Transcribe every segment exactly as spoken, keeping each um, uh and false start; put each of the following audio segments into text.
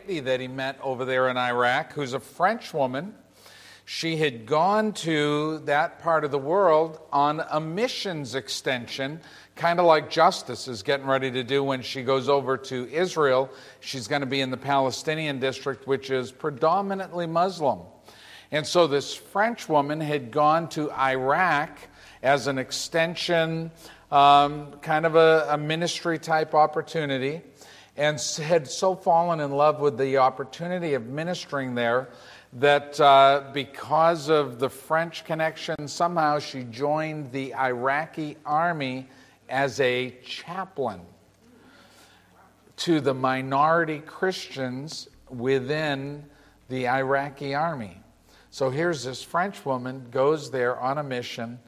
lady that he met over there in Iraq, who's a French woman. She had gone to that part of the world on a missions extension, kind of like Justice is getting ready to do when she goes over to Israel. She's going to be in the Palestinian district, which is predominantly Muslim. And so this French woman had gone to Iraq as an extension, um, kind of a, a ministry-type opportunity, and had so fallen in love with the opportunity of ministering there that uh, because of the French connection, somehow she joined the Iraqi army as a chaplain to the minority Christians within the Iraqi army. So here's this French woman, goes there on a mission,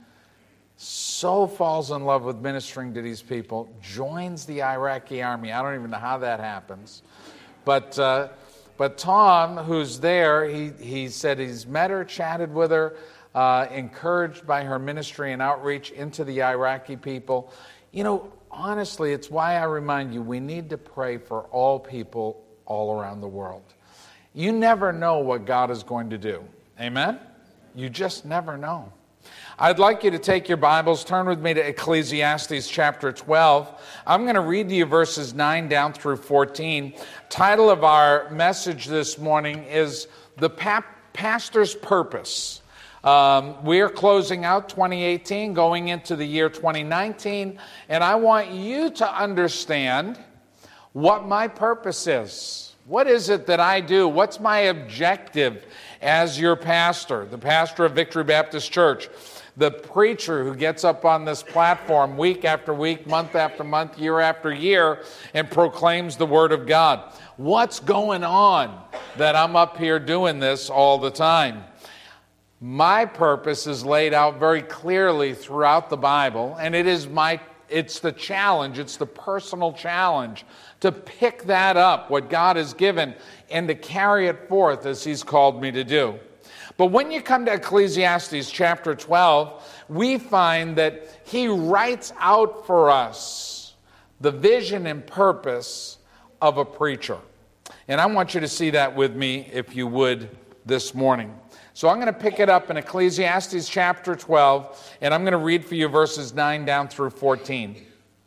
so falls in love with ministering to these people, joins the Iraqi army. I don't even know how that happens. But uh, but Tom, who's there, he, he said he's met her, chatted with her, uh, encouraged by her ministry and outreach into the Iraqi people. You know, honestly, it's why I remind you, we need to pray for all people all around the world. You never know what God is going to do. Amen? You just never know. I'd like you to take your Bibles, turn with me to Ecclesiastes chapter twelve. I'm going to read to you verses nine down through fourteen. Title of our message this morning is The pa- Pastor's Purpose. Um, we're closing out twenty eighteen, going into the year twenty nineteen, and I want you to understand what my purpose is. What is it that I do? What's my objective as your pastor, the pastor of Victory Baptist Church, the preacher who gets up on this platform week after week, month after month, year after year, and proclaims the Word of God? What's going on that I'm up here doing this all the time? My purpose is laid out very clearly throughout the Bible, and it is my it's the challenge, it's the personal challenge to pick that up, what God has given, and to carry it forth as He's called me to do. But when you come to Ecclesiastes chapter twelve, we find that he writes out for us the vision and purpose of a preacher. And I want you to see that with me, if you would, this morning. So I'm going to pick it up in Ecclesiastes chapter twelve, and I'm going to read for you verses nine down through fourteen.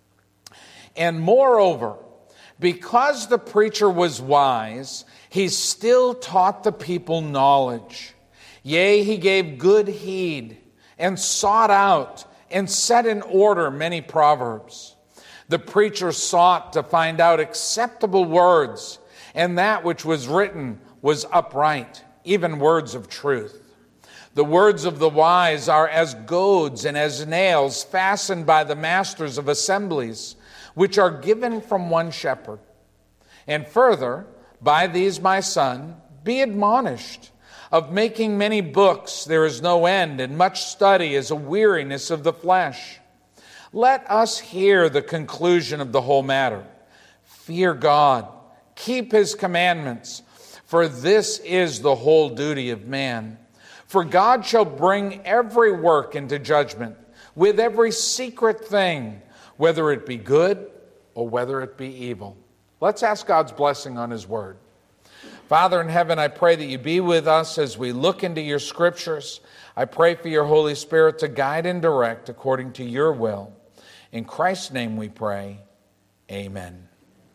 And moreover, because the preacher was wise, he still taught the people knowledge. Yea, he gave good heed, and sought out, and set in order many proverbs. The preacher sought to find out acceptable words, and that which was written was upright, even words of truth. The words of the wise are as goads and as nails fastened by the masters of assemblies, which are given from one shepherd. And further, by these, my son, be admonished. Of making many books there is no end, and much study is a weariness of the flesh. Let us hear the conclusion of the whole matter. Fear God, keep His commandments, for this is the whole duty of man. For God shall bring every work into judgment, with every secret thing, whether it be good or whether it be evil. Let's ask God's blessing on His word. Father in heaven, I pray that you be with us as we look into your scriptures. I pray for your Holy Spirit to guide and direct according to your will. In Christ's name we pray, amen.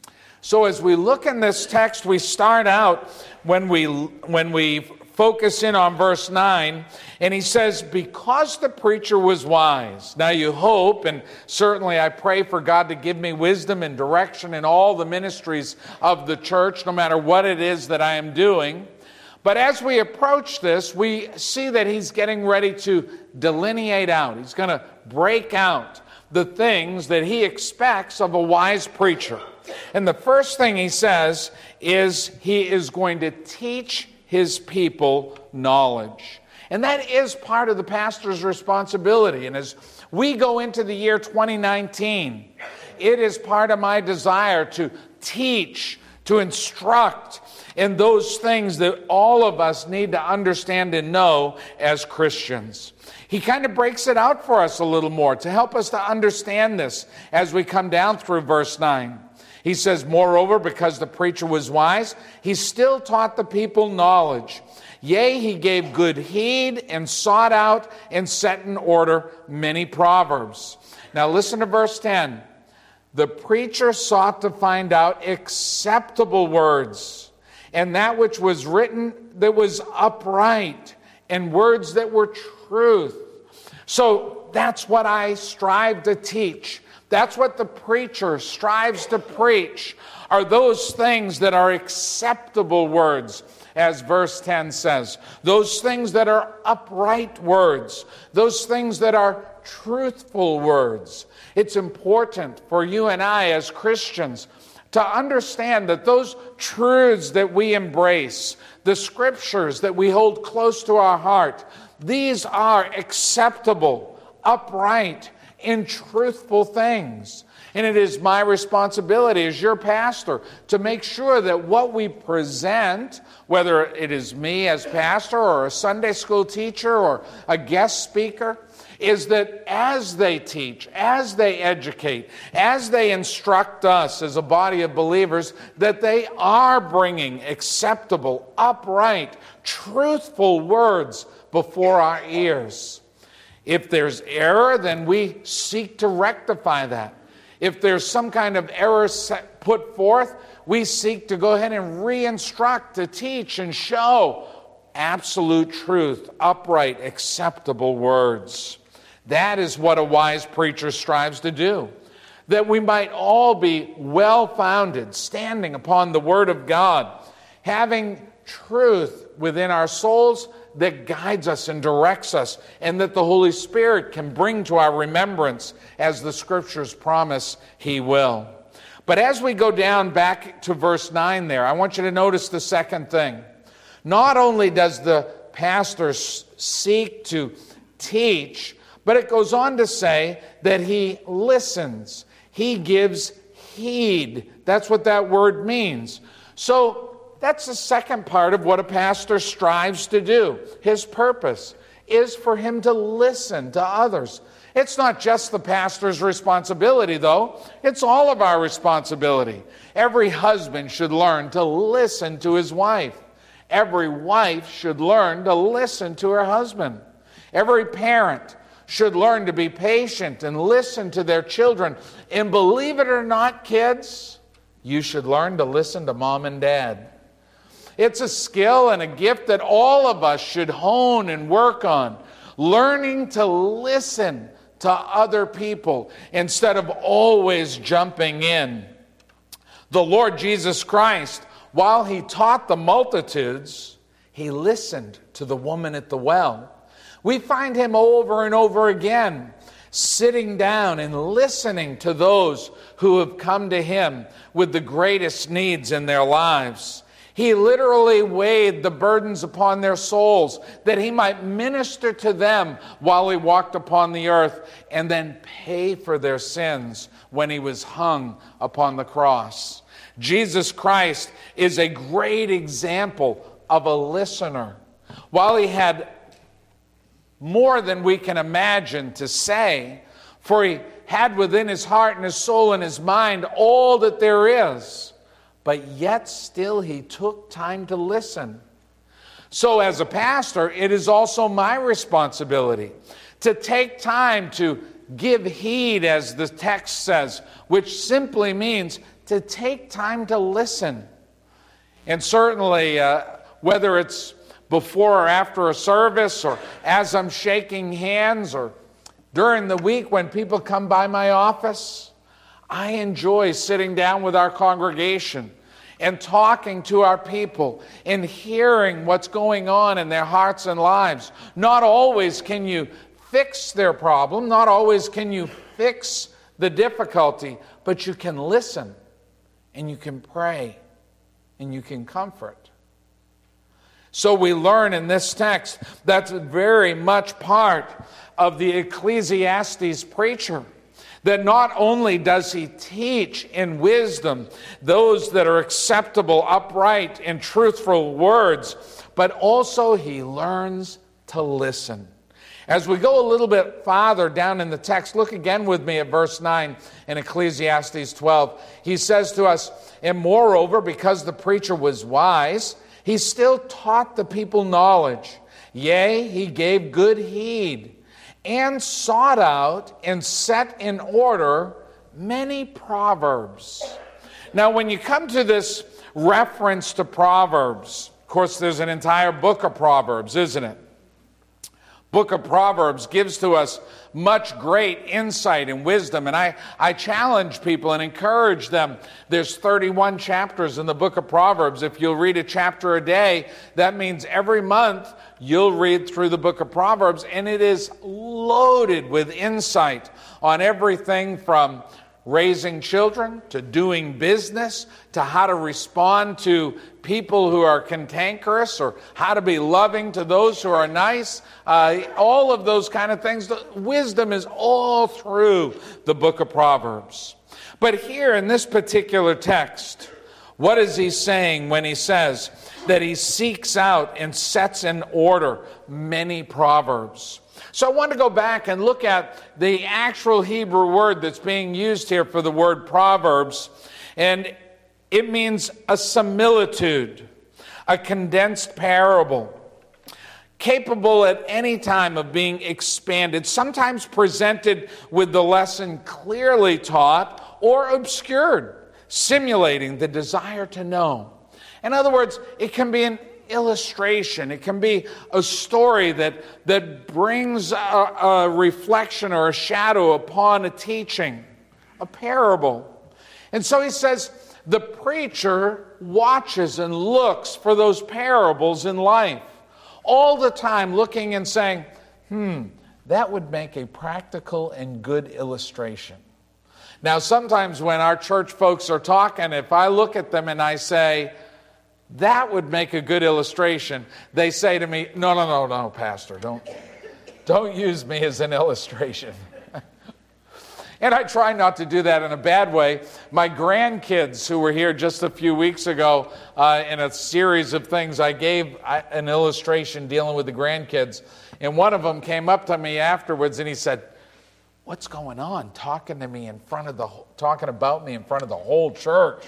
So as we look in this text, we start out when we when we focus in on verse nine, and he says, because the preacher was wise. Now you hope, and certainly I pray for God to give me wisdom and direction in all the ministries of the church, no matter what it is that I am doing. But as we approach this, we see that he's getting ready to delineate out. He's going to break out the things that he expects of a wise preacher. And the first thing he says is he is going to teach his people knowledge. And that is part of the pastor's responsibility. And as we go into the year twenty nineteen, it is part of my desire to teach, to instruct in those things that all of us need to understand and know as Christians. He kind of breaks it out for us a little more to help us to understand this as we come down through verse nine. He says, moreover, because the preacher was wise, he still taught the people knowledge. Yea, he gave good heed and sought out and set in order many proverbs. Now listen to verse ten. The preacher sought to find out acceptable words, and that which was written that was upright, and words that were truth. So that's what I strive to teach. That's what the preacher strives to preach, are those things that are acceptable words, as verse ten says. Those things that are upright words. Those things that are truthful words. It's important for you and I as Christians to understand that those truths that we embrace, the scriptures that we hold close to our heart, these are acceptable, upright, and truthful things. And it is my responsibility as your pastor to make sure that what we present, whether it is me as pastor or a Sunday school teacher or a guest speaker, is that as they teach, as they educate, as they instruct us as a body of believers, that they are bringing acceptable, upright, truthful words before our ears. If there's error, then we seek to rectify that. If there's some kind of error set, put forth, we seek to go ahead and re-instruct, to teach and show absolute truth, upright, acceptable words. That is what a wise preacher strives to do. That we might all be well-founded, standing upon the Word of God, having truth within our souls that guides us and directs us, and that the Holy Spirit can bring to our remembrance as the Scriptures promise He will. But as we go down back to verse nine there, I want you to notice the second thing. Not only does the pastor seek to teach, but it goes on to say that he listens. He gives heed. That's what that word means. So that's the second part of what a pastor strives to do. His purpose is for him to listen to others. It's not just the pastor's responsibility, though. It's all of our responsibility. Every husband should learn to listen to his wife. Every wife should learn to listen to her husband. Every parent should learn to be patient and listen to their children. And believe it or not, kids, you should learn to listen to mom and dad. It's a skill and a gift that all of us should hone and work on. Learning to listen to other people instead of always jumping in. The Lord Jesus Christ, while He taught the multitudes, He listened to the woman at the well. We find Him over and over again sitting down and listening to those who have come to Him with the greatest needs in their lives. He literally weighed the burdens upon their souls that He might minister to them while He walked upon the earth and then pay for their sins when He was hung upon the cross. Jesus Christ is a great example of a listener. While He had more than we can imagine to say, for He had within His heart and His soul and His mind all that there is, but yet still He took time to listen. So as a pastor, it is also my responsibility to take time to give heed, as the text says, which simply means to take time to listen. And certainly, uh, whether it's before or after a service, or as I'm shaking hands, or during the week when people come by my office, I enjoy sitting down with our congregation and talking to our people and hearing what's going on in their hearts and lives. Not always can you fix their problem, not always can you fix the difficulty, but you can listen and you can pray and you can comfort. So we learn in this text that's very much part of the Ecclesiastes preacher, that not only does he teach in wisdom those that are acceptable, upright, and truthful words, but also he learns to listen. As we go a little bit farther down in the text, look again with me at verse nine in Ecclesiastes twelve. He says to us, and moreover, because the preacher was wise, he still taught the people knowledge. Yea, he gave good heed, and sought out and set in order many proverbs. Now, when you come to this reference to Proverbs, of course, there's an entire book of Proverbs, isn't it? Book of Proverbs gives to us much great insight and wisdom. And I, I challenge people and encourage them. There's thirty-one chapters in the book of Proverbs. If you'll read a chapter a day, that means every month you'll read through the book of Proverbs. And it is loaded with insight on everything from raising children, to doing business, to how to respond to people who are cantankerous, or how to be loving to those who are nice. Uh, all of those kind of things. The wisdom is all through the book of Proverbs. But here in this particular text, what is he saying when he says that he seeks out and sets in order many proverbs? So I want to go back and look at the actual Hebrew word that's being used here for the word Proverbs. And it means a similitude, a condensed parable, capable at any time of being expanded, sometimes presented with the lesson clearly taught or obscured, simulating the desire to know. In other words, it can be an illustration. It can be a story that, that brings a, a reflection or a shadow upon a teaching, a parable. And so he says, the preacher watches and looks for those parables in life, all the time looking and saying, hmm, that would make a practical and good illustration. Now, sometimes when our church folks are talking, if I look at them and I say, that would make a good illustration, they say to me, no, no, no, no, Pastor, don't, don't use me as an illustration. And I try not to do that in a bad way. My grandkids, who were here just a few weeks ago, uh, in a series of things, I gave an illustration dealing with the grandkids. And one of them came up to me afterwards and he said, what's going on? Talking to me in front of the, talking about me in front of the whole church.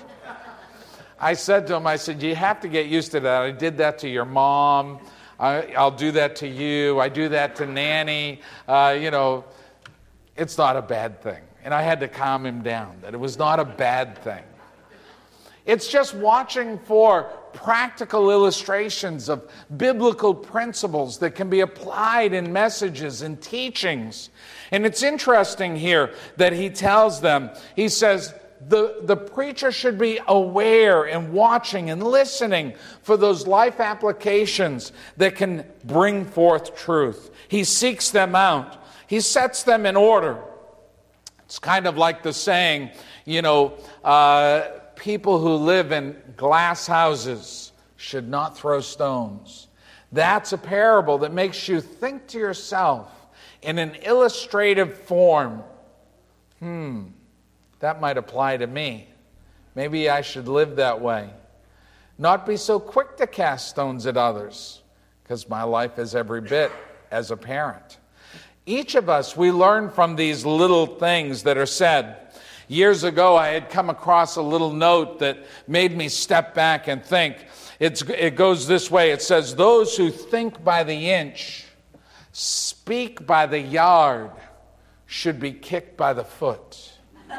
I said to him, I said, you have to get used to that. I did that to your mom. I, I'll do that to you. I do that to Nanny. Uh, you know, it's not a bad thing. And I had to calm him down, that it was not a bad thing. It's just watching for practical illustrations of biblical principles that can be applied in messages and teachings. And it's interesting here that he tells them, he says, The, the preacher should be aware and watching and listening for those life applications that can bring forth truth. He seeks them out. He sets them in order. It's kind of like the saying, you know, uh, people who live in glass houses should not throw stones. That's a parable that makes you think to yourself in an illustrative form, hmm, that might apply to me. Maybe I should live that way. Not be so quick to cast stones at others, because my life is every bit as a parent. Each of us, we learn from these little things that are said. Years ago, I had come across a little note that made me step back and think. It's, it goes this way. It says, those who think by the inch, speak by the yard, should be kicked by the foot.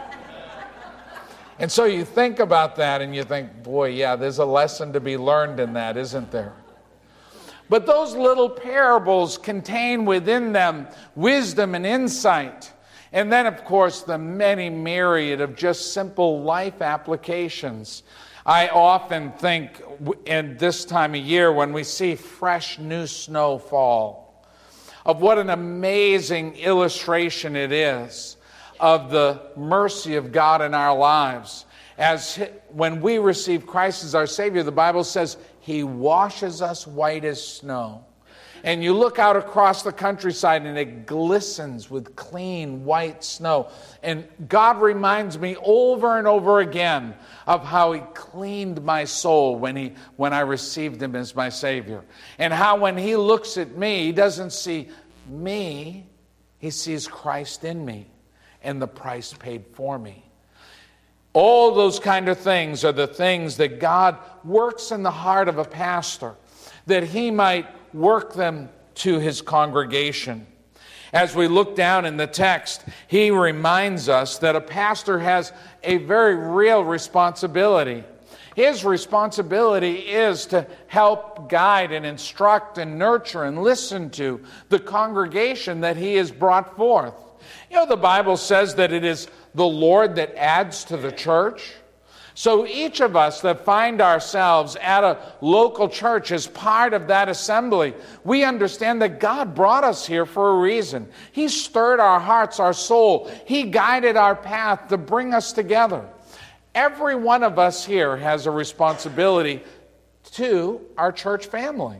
And so you think about that and you think, boy, yeah, there's a lesson to be learned in that, isn't there? But those little parables contain within them wisdom and insight. And then, of course, the many myriad of just simple life applications. I often think in this time of year when we see fresh new snow fall, of what an amazing illustration it is of the mercy of God in our lives. As when we receive Christ as our Savior, the Bible says He washes us white as snow. And you look out across the countryside and it glistens with clean white snow. And God reminds me over and over again of how He cleaned my soul when he when I received Him as my Savior. And how when He looks at me, He doesn't see me, he sees Christ in me and the price paid for me. All those kind of things are the things that God works in the heart of a pastor, that he might work them to his congregation. As we look down in the text, he reminds us that a pastor has a very real responsibility. His responsibility is to help guide and instruct and nurture and listen to the congregation that he has brought forth. You know, the Bible says that it is the Lord that adds to the church. So each of us that find ourselves at a local church as part of that assembly, we understand that God brought us here for a reason. He stirred our hearts, our soul. He guided our path to bring us together. Every one of us here has a responsibility to our church family.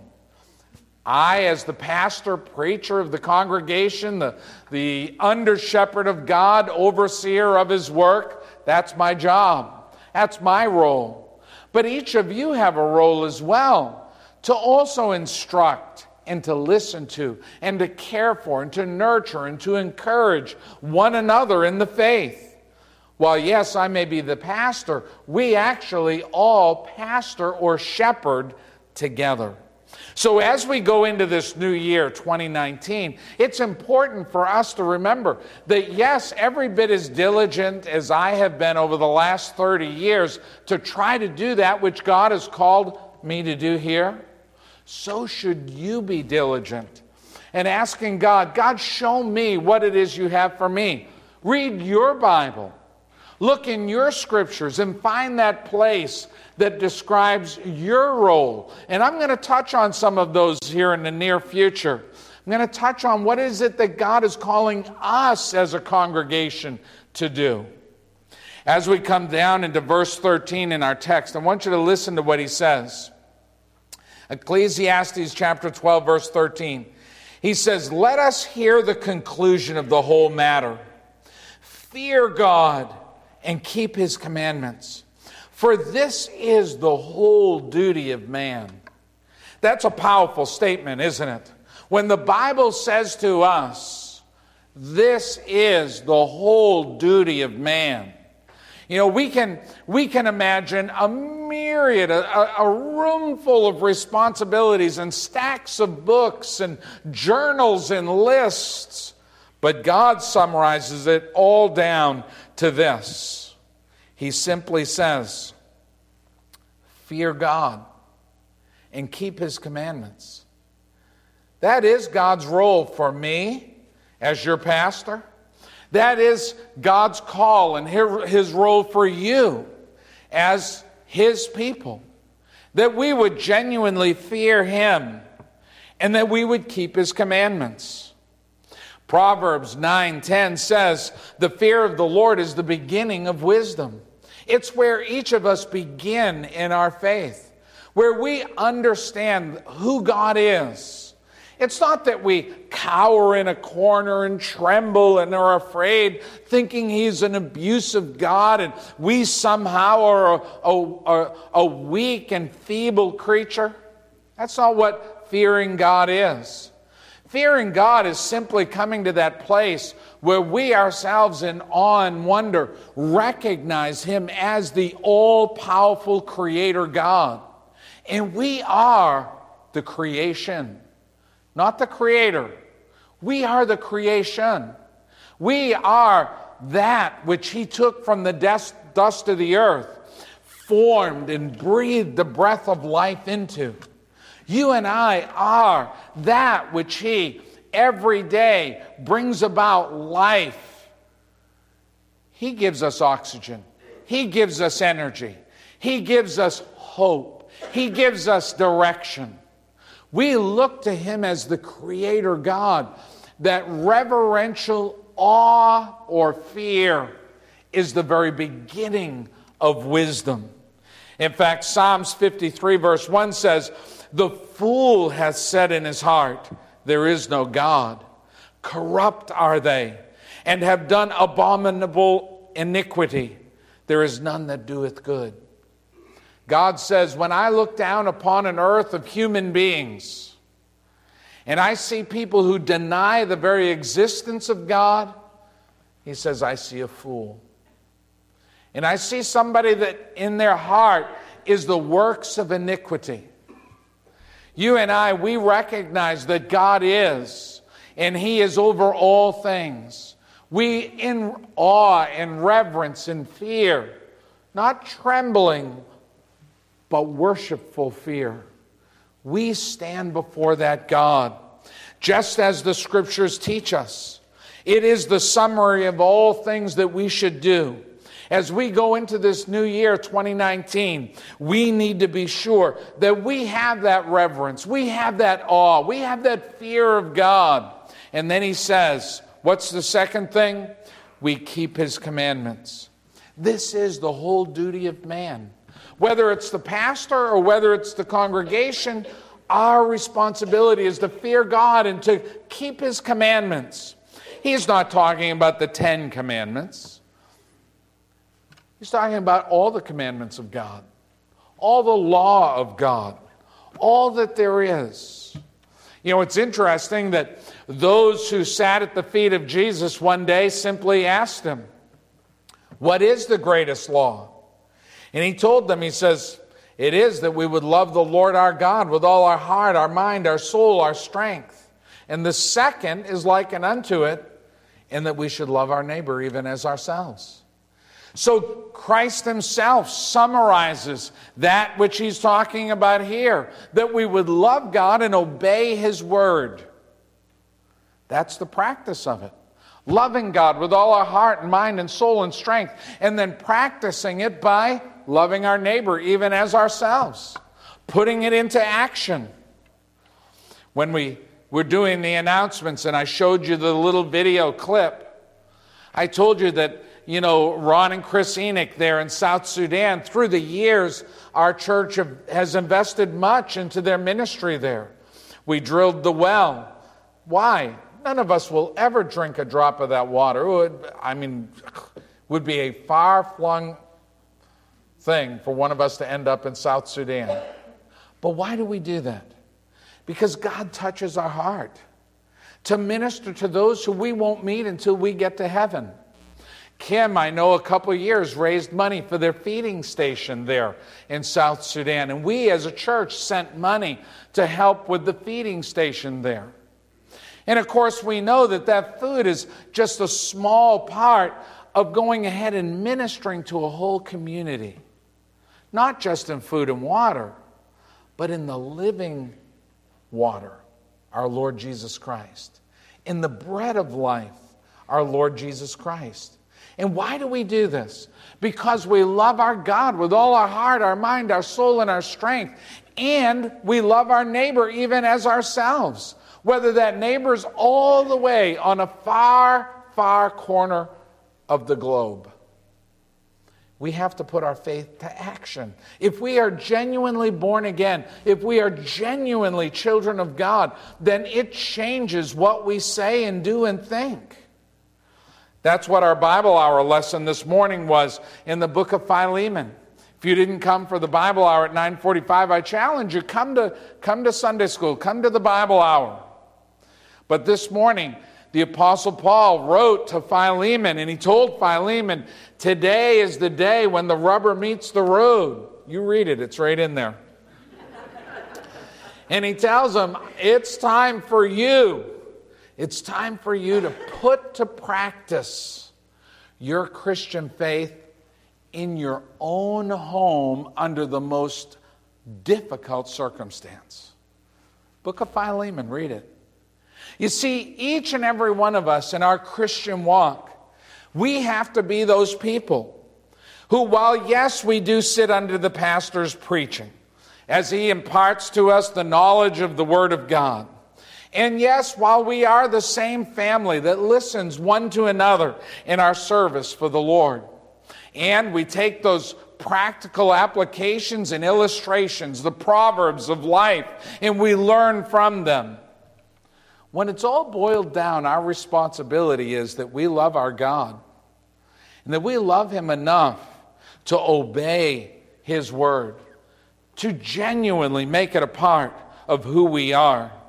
I, as the pastor, preacher of the congregation, the, the under-shepherd of God, overseer of his work, that's my job. That's my role. But each of you have a role as well to also instruct and to listen to and to care for and to nurture and to encourage one another in the faith. While yes, I may be the pastor, we actually all pastor or shepherd together. So as we go into this new year, twenty nineteen, it's important for us to remember that yes, every bit as diligent as I have been over the last thirty years to try to do that which God has called me to do here, so should you be diligent and asking God, God, show me what it is you have for me. Read your Bible. Look in your scriptures and find that place that describes your role. And I'm going to touch on some of those here in the near future. I'm going to touch on what is it that God is calling us as a congregation to do. As we come down into verse thirteen in our text, I want you to listen to what he says. Ecclesiastes chapter twelve, verse thirteen. He says, "Let us hear the conclusion of the whole matter. Fear God and keep his commandments. For this is the whole duty of man." That's a powerful statement, isn't it? When the Bible says to us, this is the whole duty of man. You know, we can, we can imagine a myriad, a, a room full of responsibilities and stacks of books and journals and lists. But God summarizes it all down to this. He simply says, fear God and keep his commandments. That is God's role for me as your pastor. That is God's call and his role for you as his people. That we would genuinely fear him and that we would keep his commandments. Proverbs nine ten says, the fear of the Lord is the beginning of wisdom. It's where each of us begin in our faith, where we understand who God is. It's not that we cower in a corner and tremble and are afraid, thinking he's an abusive God and we somehow are a, a, a weak and feeble creature. That's not what fearing God is. Fearing God is simply coming to that place where we ourselves in awe and wonder recognize him as the all-powerful creator God. And we are the creation, not the creator. We are the creation. We are that which he took from the dust of the earth, formed and breathed the breath of life into. You and I are that which he every day brings about life. He gives us oxygen. He gives us energy. He gives us hope. He gives us direction. We look to him as the creator God. That reverential awe or fear is the very beginning of wisdom. In fact, Psalms fifty-three verse one says, the fool has said in his heart, there is no God. Corrupt are they, and have done abominable iniquity. There is none that doeth good. God says, when I look down upon an earth of human beings, and I see people who deny the very existence of God, he says, I see a fool. And I see somebody that in their heart is the works of iniquity. You and I, we recognize that God is, and He is over all things. We, in awe and reverence and fear, not trembling, but worshipful fear, we stand before that God, just as the Scriptures teach us. It is the summary of all things that we should do. As we go into this new year, twenty nineteen, we need to be sure that we have that reverence, we have that awe, we have that fear of God. And then he says, what's the second thing? We keep His commandments. This is the whole duty of man. Whether it's the pastor or whether it's the congregation, our responsibility is to fear God and to keep His commandments. He's not talking about the Ten Commandments. He's talking about all the commandments of God, all the law of God, all that there is. You know, it's interesting that those who sat at the feet of Jesus one day simply asked Him, what is the greatest law? And He told them, He says, it is that we would love the Lord our God with all our heart, our mind, our soul, our strength. And the second is likened unto it, in that we should love our neighbor even as ourselves. So Christ Himself summarizes that which He's talking about here, that we would love God and obey His word. That's the practice of it. Loving God with all our heart and mind and soul and strength, and then practicing it by loving our neighbor even as ourselves, putting it into action. When we were doing the announcements and I showed you the little video clip, I told you that, you know, Ron and Chris Enoch there in South Sudan, through the years, our church have, has invested much into their ministry there. We drilled the well. Why? None of us will ever drink a drop of that water. It would, I mean, would be a far-flung thing for one of us to end up in South Sudan. But why do we do that? Because God touches our heart to minister to those who we won't meet until we get to heaven. Kim, I know a couple of years, raised money for their feeding station there in South Sudan. And we as a church sent money to help with the feeding station there. And of course, we know that that food is just a small part of going ahead and ministering to a whole community. Not just in food and water, but in the living water, our Lord Jesus Christ. In the bread of life, our Lord Jesus Christ. And why do we do this? Because we love our God with all our heart, our mind, our soul, and our strength. And we love our neighbor even as ourselves. Whether that neighbor's all the way on a far, far corner of the globe. We have to put our faith to action. If we are genuinely born again, if we are genuinely children of God, then it changes what we say and do and think. That's what our Bible Hour lesson this morning was in the book of Philemon. If you didn't come for the Bible Hour at nine forty-five, I challenge you, come to, come to Sunday school, come to the Bible Hour. But this morning, the Apostle Paul wrote to Philemon, and he told Philemon, today is the day when the rubber meets the road. You read it, it's right in there. And he tells him, it's time for you. It's time for you to put to practice your Christian faith in your own home under the most difficult circumstance. Book of Philemon, read it. You see, each and every one of us in our Christian walk, we have to be those people who, while yes, we do sit under the pastor's preaching, as he imparts to us the knowledge of the Word of God, and yes, while we are the same family that listens one to another in our service for the Lord, and we take those practical applications and illustrations, the proverbs of life, and we learn from them. When it's all boiled down, our responsibility is that we love our God and that we love Him enough to obey His word, to genuinely make it a part of who we are.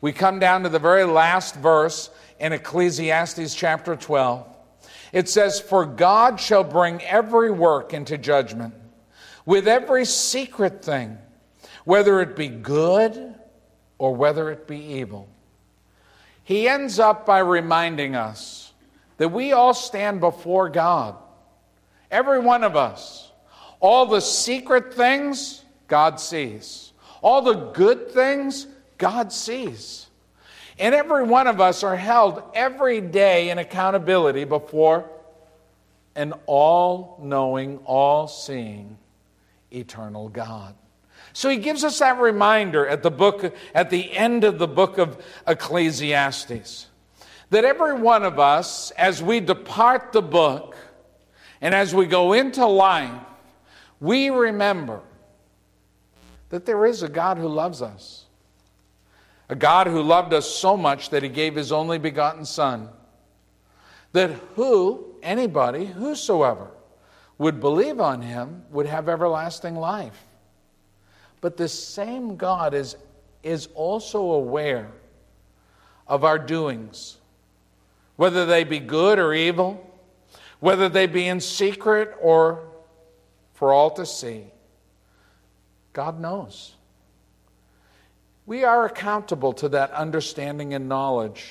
We come down to the very last verse in Ecclesiastes chapter twelve. It says, "For God shall bring every work into judgment, with every secret thing, whether it be good or whether it be evil." He ends up by reminding us that we all stand before God. Every one of us. All the secret things, God sees. All the good things, God sees. And every one of us are held every day in accountability before an all-knowing, all-seeing, eternal God. So he gives us that reminder at the book, at the end of the book of Ecclesiastes, that every one of us, as we depart the book and as we go into life, we remember that there is a God who loves us. A God who loved us so much that he gave his only begotten Son. That who, anybody, whosoever, would believe on him would have everlasting life. But this same God is, is also aware of our doings, whether they be good or evil, whether they be in secret or for all to see. God knows. We are accountable to that understanding and knowledge.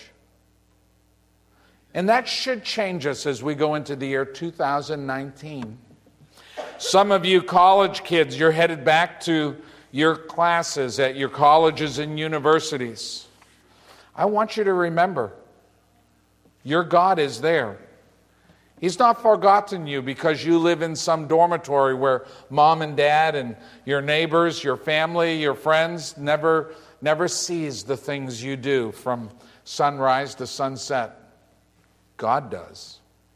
And that should change us as we go into the year two thousand nineteen. Some of you college kids, you're headed back to your classes at your colleges and universities. I want you to remember, your God is there. He's not forgotten you because you live in some dormitory where mom and dad and your neighbors, your family, your friends never, never sees the things you do from sunrise to sunset. God does.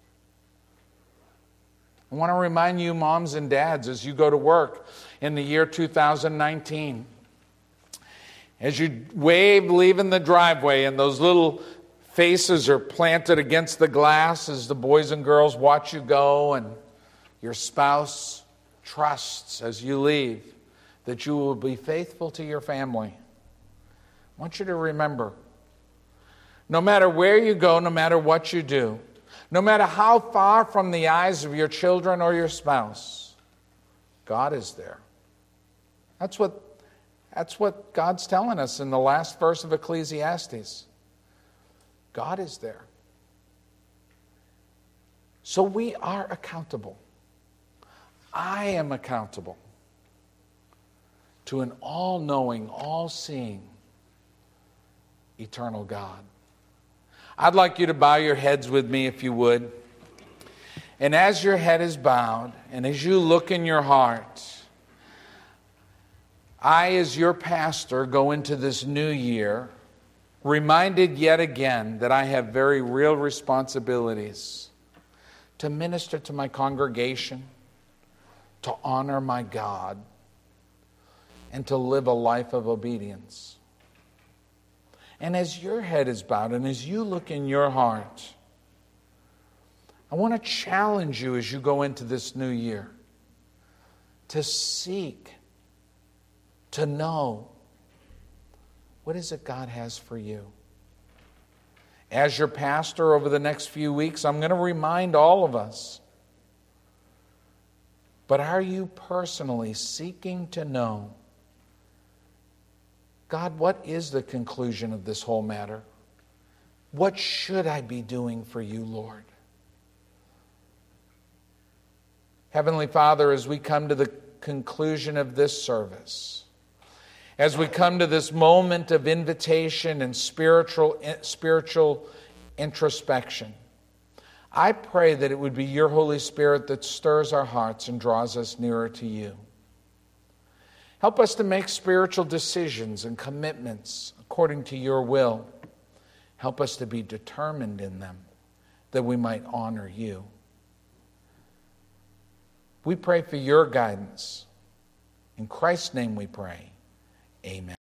I want to remind you, moms and dads, as you go to work in the year two thousand nineteen, as you wave leaving the driveway and those little faces are planted against the glass as the boys and girls watch you go, and your spouse trusts as you leave that you will be faithful to your family. I want you to remember, no matter where you go, no matter what you do, no matter how far from the eyes of your children or your spouse, God is there. That's what, that's what God's telling us in the last verse of Ecclesiastes. God is there. So we are accountable. I am accountable to an all-knowing, all-seeing, eternal God. I'd like you to bow your heads with me, if you would. And as your head is bowed, and as you look in your heart, I, as your pastor, go into this new year reminded yet again that I have very real responsibilities to minister to my congregation, to honor my God, and to live a life of obedience. And as your head is bowed and as you look in your heart, I want to challenge you as you go into this new year to seek, to know, what is it God has for you? As your pastor over the next few weeks, I'm going to remind all of us. But are you personally seeking to know, God, what is the conclusion of this whole matter? What should I be doing for you, Lord? Heavenly Father, as we come to the conclusion of this service, as we come to this moment of invitation and spiritual, spiritual introspection, I pray that it would be your Holy Spirit that stirs our hearts and draws us nearer to you. Help us to make spiritual decisions and commitments according to your will. Help us to be determined in them, that we might honor you. We pray for your guidance. In Christ's name we pray. Amen.